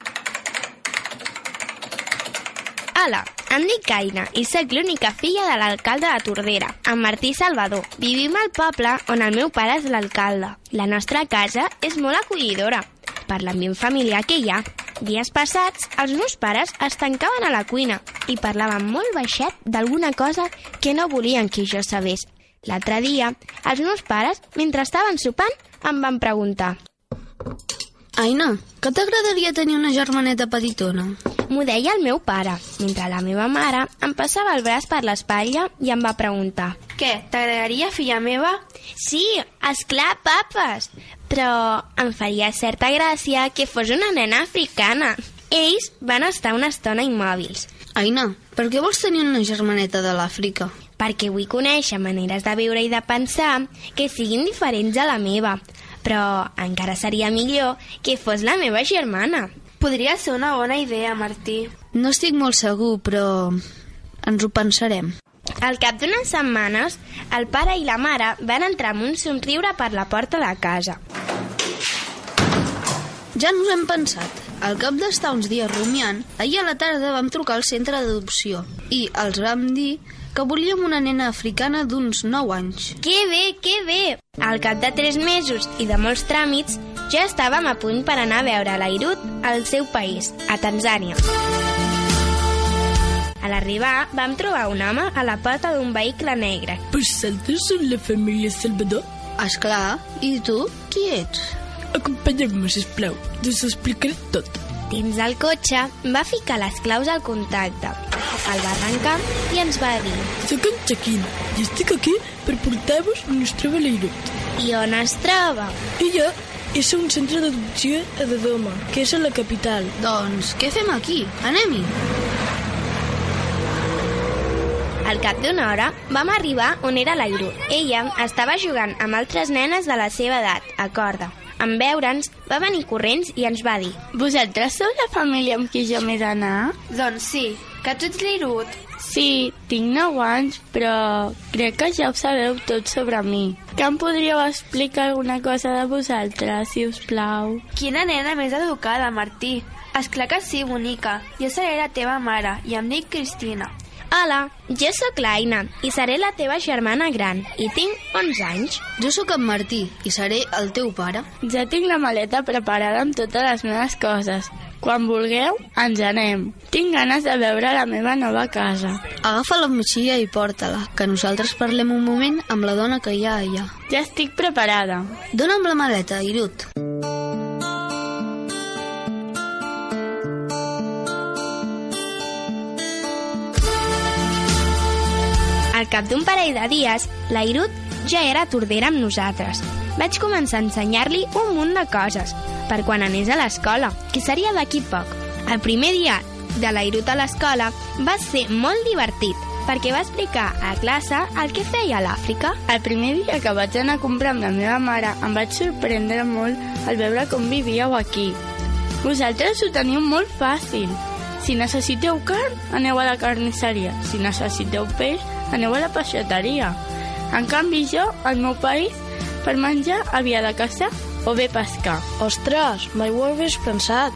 Hola, em dic Aina i sóc l'única filla de l'alcalde de Tordera, en Martí Salvador. Vivim al poble on el meu pare és l'alcalde. La nostra casa és molt acollidora per l'ambient familiar que hi ha. Dies passats, els meus pares es tancaven a la cuina i parlaven molt baixet d'alguna cosa que no volien que jo sabés. L'altre dia, els meus pares, mentre estaven sopant, em van preguntar: Aina, que t'agradaria tenir una germaneta petitona? M'ho deia el meu pare, mentre la meva mare em passava el braç per l'espatlla i em va preguntar: Què, t'agradaria, filla meva? Sí, esclar, papes, però em faria certa gràcia que fos una nena africana. Ells van estar una estona immòbils. Aina, per què vols tenir una germaneta de l'Àfrica? Perquè vull conèixer maneres de viure i de pensar que siguin diferents a la meva. Però encara seria millor que fos la meva germana. Podria ser una bona idea, Martí. No estic molt segur, però ens ho pensarem. Al cap d'unes setmanes, el pare i la mare van entrar amb un somriure per la porta de casa. Ja ens ho hem pensat. Al cap d'estar uns dies rumiant, ahir a la tarda vam trucar al centre d'adopció i els vam dir que volíem una nena africana d'uns nou anys. Que bé, que bé! Al cap de tres mesos i de molts tràmits, ja estàvem a punt per anar a veure l'Airut al seu país, a Tanzània. A l'arribar, vam trobar un home a la porta d'un vehicle negre. Vosaltres sou la família Salvador? Esclar, i tu, qui ets? Acompanyeu-me, sisplau, us ho explicaré tot. Dins del cotxe, va ficar les claus al contacte. El va arrencar i ens va dir: Soc en Joaquín i estic aquí per portar-vos on es troba l'Airut. I on es troba? Ella és un centre d'adopció a Dodoma, que és a la capital. Doncs què fem aquí? Anem-hi. Al cap d'una hora vam arribar on era l'Airut. Ella estava jugant amb altres nenes de la seva edat, a corda. En veure'ns, va venir corrents i ens va dir: Vosaltres sou la família amb qui jo m'he d'anar? Doncs sí, que tu ets l'Airut. Sí, tinc nou anys, però crec que ja ho sabeu tot sobre mi. Que em podríeu explicar alguna cosa de vosaltres, si us plau? Quina nena més educada, Martí. Esclar que sí, bonica. Jo seré la teva mare i em dic Cristina. Hola, jo sóc l'Aina i seré la teva germana gran i tinc onze anys. Jo sóc en Martí i seré el teu pare. Ja tinc la maleta preparada amb totes les meves coses. Quan vulgueu, ens anem. Tinc ganes de veure la meva nova casa. Agafa la motxilla i porta-la, que nosaltres parlem un moment amb la dona que hi ha allà. Ja estic preparada. Dóna'm la maleta, Airut. Al cap d'un parell de dies, l'Airut ja era tordera amb nosaltres. Vaig començar a ensenyar-li un munt de coses, per quan anés a l'escola, que seria d'aquí poc. El primer dia de l'Airut a l'escola va ser molt divertit, perquè va explicar a classe el que feia a l'Àfrica. El primer dia que vaig anar a comprar amb la meva mare em vaig sorprendre molt al veure com vivíeu aquí. Vosaltres ho teniu molt fàcil. Si necessiteu carn, aneu a la carnisseria. Si necessiteu peix, aneu a la peixateria. En canvi jo, al meu país, per menjar havia de caçar o bé pescar. Ostres, mai ho hagués pensat.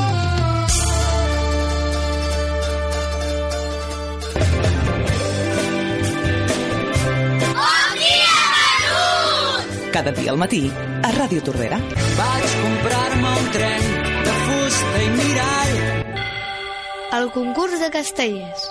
Cada dia al matí, a Ràdio Tordera. Vaig comprar-me un tren de fusta i mirall. El concurs de castellers.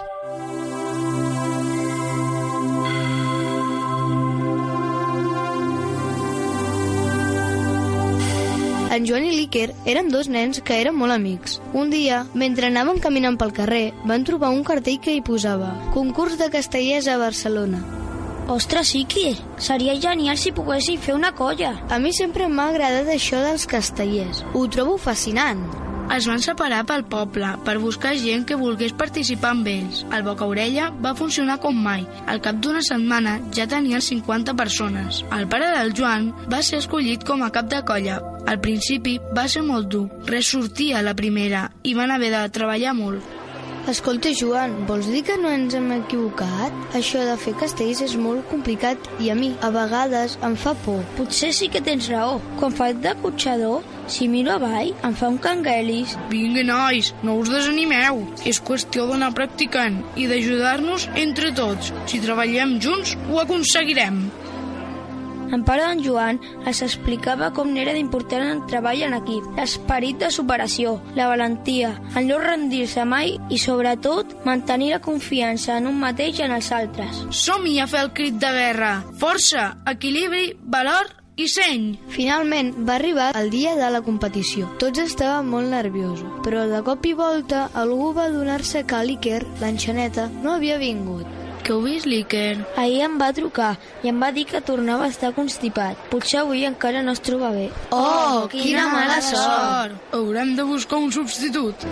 En Joan i l'Iker eren dos nens que eren molt amics. Un dia, mentre anaven caminant pel carrer, van trobar un cartell que hi posava Concurs de castellers a Barcelona. Ostres, Iker, seria genial si poguéssim fer una colla. A mi sempre m'ha agradat això dels castellers. Ho trobo fascinant. Es van separar pel poble per buscar gent que volgués participar amb ells. El boca-orella va funcionar com mai. Al cap d'una setmana ja tenien cinquanta persones. El pare del Joan va ser escollit com a cap de colla. Al principi va ser molt dur. Res sortia a la primera i van haver de treballar molt. Escolta, Joan, vols dir que no ens hem equivocat? Això de fer castells és molt complicat i a mi, a vegades, em fa por. Potser sí que tens raó. Quan faig de cotxador, si miro avall, em fa un canguelis. Vinga, nois, no us desanimeu. És qüestió d'anar practicant i d'ajudar-nos entre tots. Si treballem junts, ho aconseguirem. En pare d'en Joan els explicava com n'era d'important el treball en equip, l'esperit de superació, la valentia, el no rendir-se mai i, sobretot, mantenir la confiança en un mateix i en els altres. Som-hi a fer el crit de guerra! Força, equilibri, valor i seny! Finalment va arribar el dia de la competició. Tots estaven molt nerviosos, però de cop i volta algú va adonar-se que l'Iker, l'enxaneta, no havia vingut. Que heu vist, l'Iker? Ahir em va trucar i em va dir que tornava a estar constipat. Potser avui encara no es troba bé. Oh, quina mala sort! Haurem de buscar un substitut.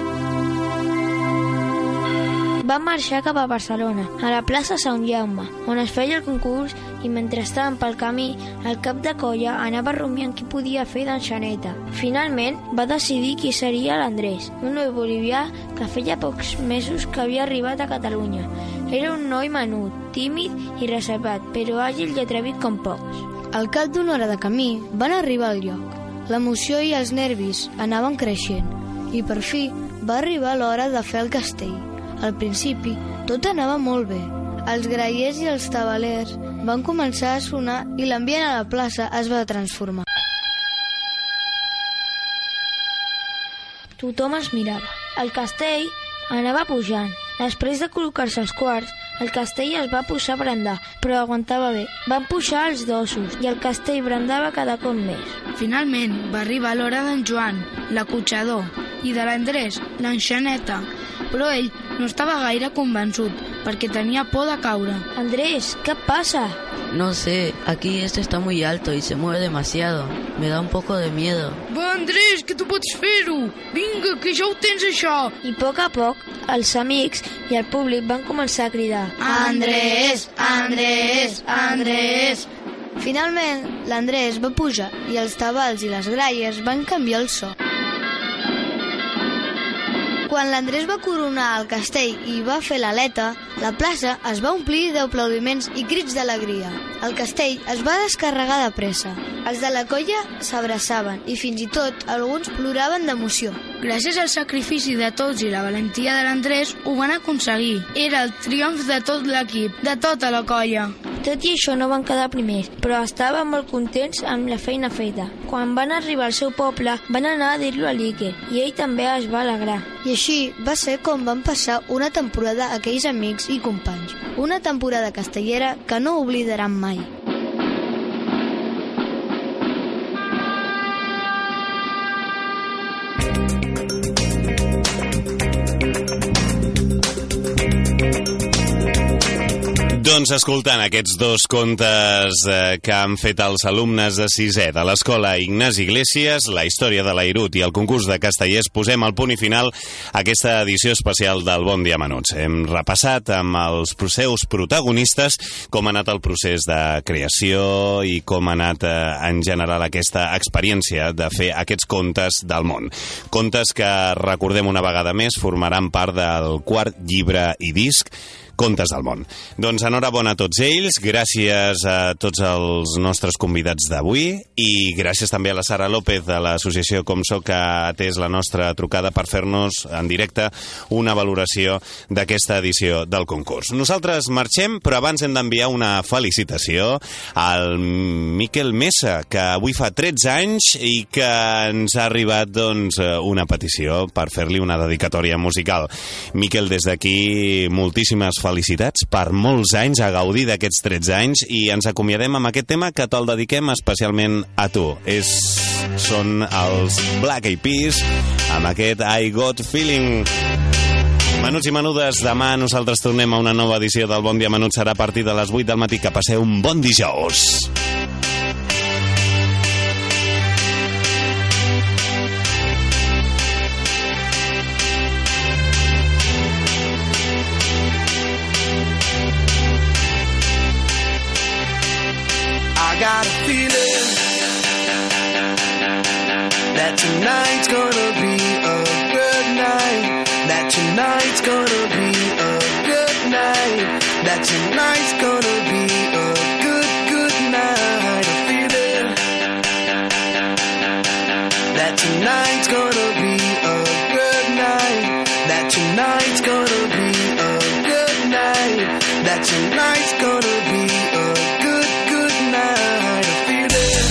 Van marxar cap a Barcelona, a la plaça Sant Jaume, on es feia el concurs, i mentre estaven pel camí, el cap de colla anava rumiant qui podia fer d'enxaneta. Finalment, va decidir qui seria l'Andrés, un noi bolivià que feia pocs mesos que havia arribat a Catalunya. Era un noi menut, tímid i reservat, però àgil i atrevit com pocs. Al cap d'una hora de camí, van arribar al lloc. L'emoció i els nervis anaven creixent, i per fi va arribar l'hora de fer el castell. Al principi, tot anava molt bé. Els grallers i els tabalers van començar a sonar i l'ambient a la plaça es va transformar. Tothom es mirava. El castell anava pujant. Després de col·locar-se els quarts, el castell es va posar a brandar, però aguantava bé. Van pujar els dosos i el castell brandava cada cop més. Finalment va arribar l'hora d'en Joan, l'acotxador, i de l'Andrés, l'enxaneta. Però ell no estava gaire convençut, perquè tenia por de caure. Andrés, ¿qué pasa? No sé, aquí este está muy alto y se mueve demasiado. Me da un poco de miedo. Va, Andrés, que tu pots fer-ho! Vinga, que ja ho tens, això! I a poc a poc, els amics i el públic van començar a cridar Andrés, Andrés, Andrés! Finalment, l'Andrés va pujar i els tabals i les gralles van canviar el so. Quan l'Andrés va coronar el castell i va fer l'aleta, la plaça es va omplir d'aplaudiments i crits d'alegria. El castell es va descarregar de pressa. Els de la colla s'abraçaven i fins i tot alguns ploraven d'emoció. Gràcies al sacrifici de tots i la valentia de l'Andrés ho van aconseguir. Era el triomf de tot l'equip, de tota la colla. Tot i això no van quedar primers, però estaven molt contents amb la feina feta. Quan van arribar al seu poble, van anar a dir-lo a l'Iker, i ell també es va alegrar. I així va ser com van passar una temporada aquells amics i companys. Una temporada castellera que no oblidaran mai. Doncs escoltant aquests dos contes eh, que han fet els alumnes de sisè de l'Escola Ignasi Iglesias, la història de l'Airut i el concurs de castellers, posem el punt i final a aquesta edició especial del Bon Dia Menuts. Hem repassat amb els seus protagonistes com ha anat el procés de creació i com ha anat eh, en general aquesta experiència de fer aquests contes del món. Contes que, recordem una vegada més, formaran part del quart llibre i disc Contes del món. Doncs enhorabona a tots ells, gràcies a tots els nostres convidats d'avui i gràcies també a la Sara López de l'associació Com Soc que ha atès la nostra trucada per fer-nos en directe una valoració d'aquesta edició del concurs. Nosaltres marxem, però abans hem d'enviar una felicitació al Miquel Mesa, que avui fa tretze anys i que ens ha arribat doncs, una petició per fer-li una dedicatòria musical. Miquel, des d'aquí, moltíssimes felicitats per molts anys, a gaudir d'aquests tretze anys, i ens acomiadem amb aquest tema que te'l dediquem especialment a tu. És, són els Black Eyed Peas amb aquest I Got Feeling. Menuts i menudes, demà nosaltres tornem a una nova edició del Bon Dia Menut. Serà a partir de les vuit del matí. Que passeu un bon dijous. I got a feeling that tonight's gonna be a good night. That tonight's gonna be a good night. That tonight's gonna be a good, good night. A feeling that tonight's gonna be a good night. That tonight's gonna be a good night. That tonight's gonna be a good, good night. A feeling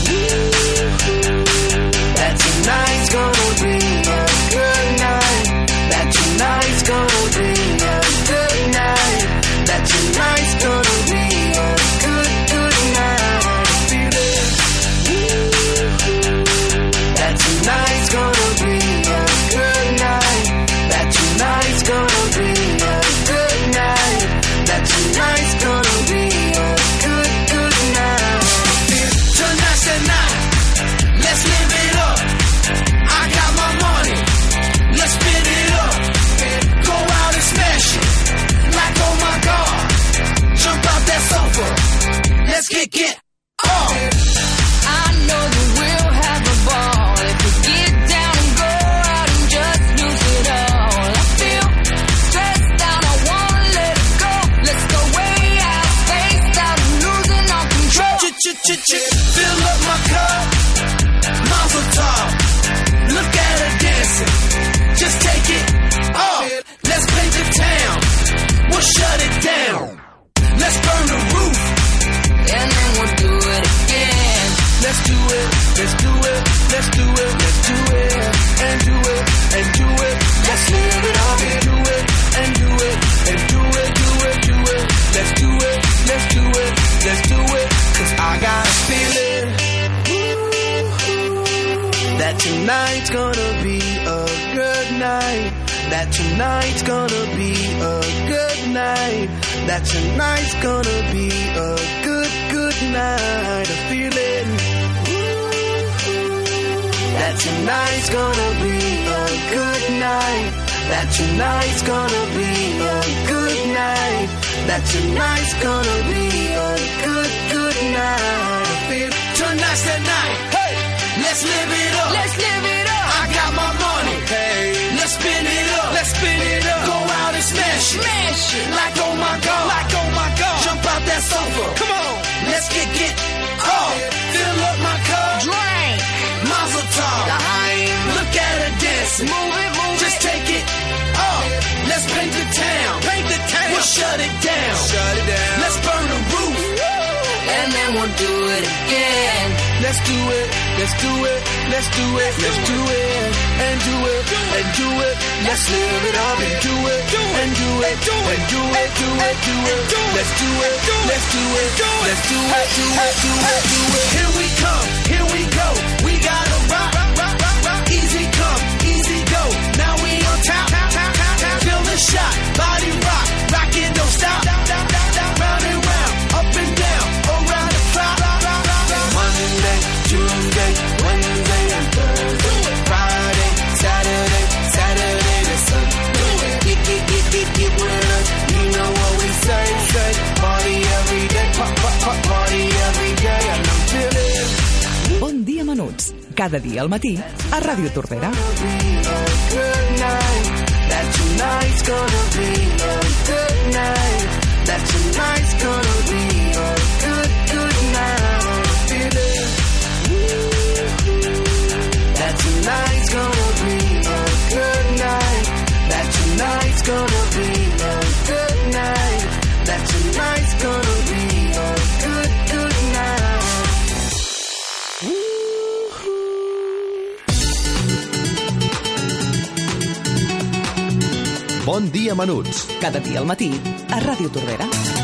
that tonight's gonna be a good night. That tonight's gonna be a good night. That tonight's gonna be a good, good night. A feeling that tonight's gonna be a good night. That tonight's gonna be a good night. That tonight's gonna be a good, good night. Tonight's the night. Let's live it up. I got my money. Let's spin it up. Go out and smash it. Like, oh my God. Jump out that sofa. Let's kick it off. I know that we'll have a ball if we get down and go out and just lose it all. I feel stressed out, I wanna let it go. Let's go way out, spaced out, losing all control. Fill up my cup, Mazel tov. Look at her dancing, just take it off. Let's paint the town, we'll shut it down. Let's burn the roof, and then we'll do it again. Let's do it, let's do it, let's do it, let's do it, and do it, and do it. Let's live it up and do it, and do it, and do it, do it, do it. Let's do it, let's do it, let's do it. Cause I got a feeling that tonight's gonna be a good night. That tonight's gonna be a good night. That tonight's gonna be a good, good night. A feeling that tonight's gonna be a good night. That tonight's gonna be a good night. That tonight's gonna be a good, good night. I feel tonight's the night. Hey, let's live it up. Let's live it up. I got my money. Hey, let's spin it up. Let's spin it up. Go out and smash it. Smash it. Like oh my God. Like oh my God. Jump out that sofa. Come on. Let's kick it off. Fill up my cup. Drink. Mazel tov. Look at her dancing. Move it, move Just it. take it off. Let's paint the town. Paint the town. We'll shut it down. Shut it down. Let's burn the roof. And then we'll do it again. Let's do it, let's do it, let's do it, let's do it, and do it, and do it. Let's live it up and do it, and do it, and do it, do it, do it. Let's do it, let's do it, let's do it, do it, do it, do it. Here we come, here we go. We gotta rock, rock, rock, rock. Easy come, easy go. Now we on top, top, top, top. Feel the shot, body rock, rock it, don't stop. Round Menuts, cada dia al matí a Ràdio Tordera. Good night, that tonight's gonna be a good night, that tonight's gonna be a good, good night, baby. That tonight's gonna be a good night, that tonight's gonna be a good night, that tonight's gonna be a good, good night. Bon dia, menuts. Cada dia al matí a Ràdio Tordera.